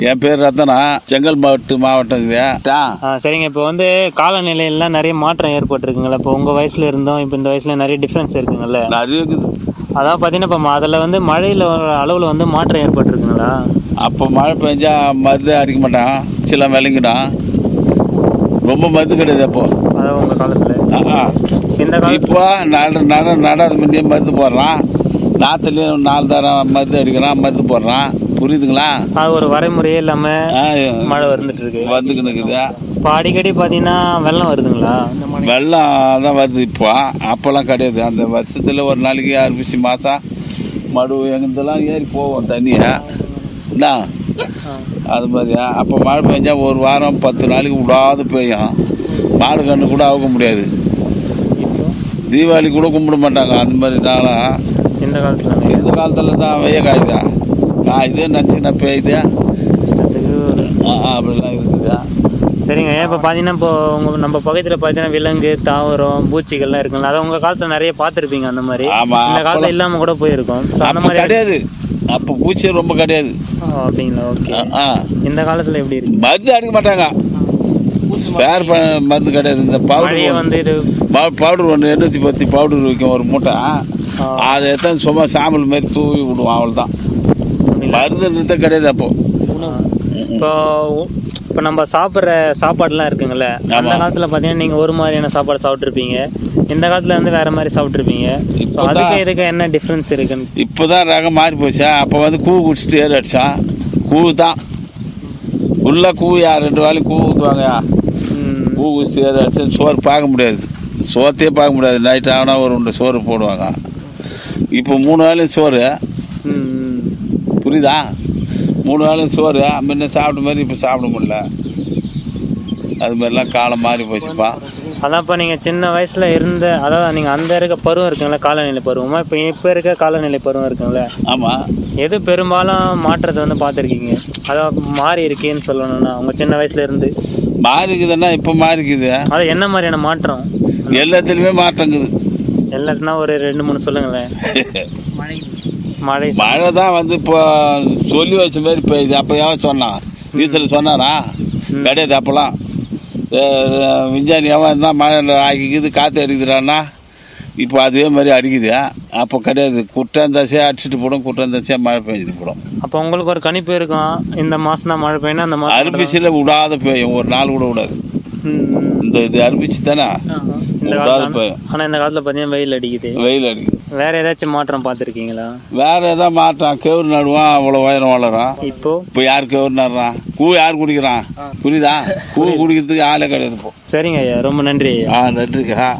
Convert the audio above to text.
என் பேர் ரத்தனா, செங்கல்பட்டு மாவட்டம் இது. சரிங்க. இப்போ வந்து காலநிலையெல்லாம் நிறைய மாற்றம் ஏற்பட்டுருக்குங்களா? இப்போ உங்கள் வயசுல இருந்தோம் இப்போ இந்த வயசுல நிறைய டிஃப்ரென்ஸ் இருக்குங்கல்ல? நிறைய இருக்குது. அதான் பார்த்தீங்கன்னா இப்போ அதில் வந்து மழையில் அளவில் வந்து மாற்றம் ஏற்பட்டுருக்குங்களா? அப்போ மழை பெஞ்சா மருந்து அடிக்க மாட்டான், சில விளங்கிடும். ரொம்ப மருந்து கிடையாது அப்போ. அதான் உங்கள் காலத்தில் இந்த இப்போ நடாத முன்னே மருந்து போடுறான், நாற்றுலேயும் 4 தரம் மருந்து அடிக்கிறான், மருந்து போடுறான். புரியுதுங்களா? அது ஒரு வரைமுறையே இல்லாமல் மழை வந்துட்டு இருக்கு, வந்துக்கின்னு இருக்குது. இப்போ அடிக்கடி பார்த்தீங்கன்னா வெள்ளம் வருதுங்களா? வெள்ளம் தான் வருது இப்போ, அப்போல்லாம் கிடையாது. அந்த வருஷத்தில் ஒரு நாளைக்கு அர்பிசி மாதம் மடு எங்கெல்லாம் ஏறி போவோம் தண்ணியை என்ன அது மாதிரியா. அப்போ மழை பெஞ்சா ஒரு வாரம் 10 நாளைக்கு விடாது பெய்யும். மாடு கண்ணு கூட அவுக்க முடியாது. தீபாவளி கூட கும்பிட மாட்டாங்க. அந்த மாதிரி நாளாக இந்த காலத்தில் தான் வெய்ய காயுதா காயுது நினச்சிங்கன்னா பெய்யுது அப்படிலாம் இருக்குதா. சரிங்க. இப்போ பார்த்தீங்கன்னா இப்போ நம்ம பக்கத்தில் பார்த்தீங்கன்னா விலங்கு தாவரம் பூச்சிகள்லாம் இருக்குங்களா? அதை உங்கள் காலத்தில் நிறைய பார்த்துருப்பீங்க. அந்த மாதிரி இந்த காலத்தில் இல்லாமல் கூட போயிருக்கும். அந்த மாதிரி கிடையாது. அப்போ பூச்சி ரொம்ப கிடையாது. அப்படிங்களா? ஓகே. இந்த காலத்தில் எப்படி இருக்கு? மருந்து அடிக்க மாட்டாங்க, ஸ்பேர் மருந்து கிடையாது. இந்த பவுடர் வந்து இது பவுடர் ஒன்று 810 பவுடர் வைக்கும் ஒரு மூட்டை. அதை எடுத்து சும்மா சாம்பல் மாதிரி தூவி விடுவோம், அவ்வளோதான். மருந்து கிடையாது அப்போ. இப்போ நம்ம சாப்பிட்ற சாப்பாடுலாம் இருக்குங்கள்ல, அந்த காலத்தில் பார்த்தீங்கன்னா நீங்கள் ஒரு மாதிரியான சாப்பாடு சாப்பிட்ருப்பீங்க, இந்த காலத்தில் வந்து வேறு மாதிரி சாப்பிட்ருப்பீங்க. அதுக்கு இதுக்கு என்ன டிஃப்ரென்ஸ் இருக்குன்னு இப்போ தான் ரகம் மாறி போச்சா. அப்போ வந்து கூ குடிச்சிட்டு ஏறு அடித்தான். கூ தான் உள்ள கூயா 2 வேலையும் கூ ஊற்றுவாங்கயா. கூ குடிச்சிட்டு ஏறு அடிச்சா சோறு பார்க்க முடியாது, சோத்தையே பார்க்க முடியாது. நைட் ஆனால் ஒரு 2 சோறு போடுவாங்க. இப்போ 3 வேலையும் சோறு. புரியுதா? 3 வேலையும் சோறு. முன்ன சாப்பிட்ட மாதிரி இப்போ சாப்பிட முடியல. அது மாதிரிலாம் காலம் மாறி போச்சுப்பா. அதான் இப்போ நீங்கள் சின்ன வயசில் இருந்த, அதாவது நீங்கள் அந்த இருக்க பருவம் இருக்குங்களா, காலநிலை பருவமா? இப்போ இருக்க காலநிலை பருவம் இருக்குங்களே, ஆமாம். எது பெரும்பாலும் மாற்றத்தை வந்து பார்த்துருக்கீங்க? அதாவது மாறி இருக்கேன்னு சொல்லணும்னா உங்கள் சின்ன வயசுல இருந்து மாறிக்குதுன்னா இப்போ மாறிக்குது. அது என்ன மாதிரியான மாற்றம்? எல்லாத்துலேயுமே மாற்றங்குது. எல்லாத்துனா ஒரு 2-3 சொல்லுங்களேன். மழை தான் வந்து இப்போ சொல்லி வச்ச மாதிரி பெய்யுது. அப்போ எவன் சொன்னான்? வீசில் சொன்னாரா? கிடையாது. அப்போல்லாம் விஞ்ஞானி எவன் இருந்தால் மழை ஆக்கிக்குது, காற்று அடிக்குதுறான்னா இப்போ அதுவே மாதிரி அடிக்குது. அப்போ கிடையாது. குட்டாந்தாசியாக அடிச்சுட்டு போடும், குட்டாந்தாசியாக மழை பெஞ்சிட்டு போடும். அப்போ உங்களுக்கு ஒரு கணிப்பு இருக்கும், இந்த மாதம் தான் மழை பெய்யணும், அந்த மாதம் அரிப்பிச்சியில் விடாத பெய்யும், ஒரு நாள் கூட விடாது. இது அரிப்பிச்சு தானே விடாத பெய்யும். ஆனால் இந்த காலத்தில் பார்த்தீங்கன்னா வெயில் அடிக்குது. வெயில் அடிக்குது. வேற ஏதாச்சும் மாற்றம் பார்த்துருக்கீங்களா? வேற ஏதாவது மாற்றம்? கேவுரு நடுவான், அவ்வளோ உயரம் வளரும். இப்போ யார் கேவுரு நடுறான்? கூ யார் குடிக்கிறான்? புரியுதா? கூ குடிக்கிறதுக்கு ஆளே கிடையாது இப்போ. சரிங்க ஐயா, ரொம்ப நன்றி. நன்றிக்கா.